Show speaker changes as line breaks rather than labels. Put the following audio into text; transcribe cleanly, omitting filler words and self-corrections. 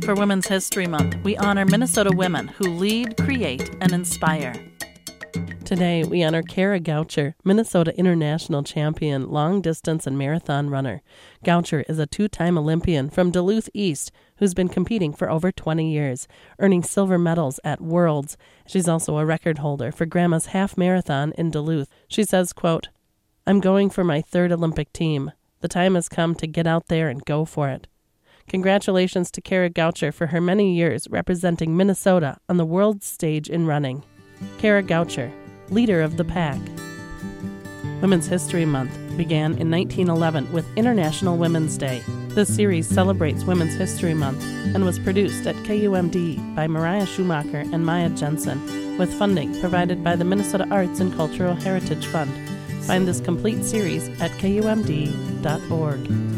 For Women's History Month, we honor Minnesota women who lead, create, and inspire.
Today, we honor Kara Goucher, Minnesota International Champion, long distance and marathon runner. Goucher is a two-time Olympian from Duluth East who's been competing for over 20 years, earning silver medals at Worlds. She's also a record holder for Grandma's half marathon in Duluth. She says, quote, "I'm going for my third Olympic team. The time has come to get out there and go for it." Congratulations to Kara Goucher for her many years representing Minnesota on the world stage in running. Kara Goucher, leader of the pack. Women's History Month began in 1911 with International Women's Day. This series celebrates Women's History Month and was produced at KUMD by Mariah Schumacher and Maya Jensen, with funding provided by the Minnesota Arts and Cultural Heritage Fund. Find this complete series at kumd.org.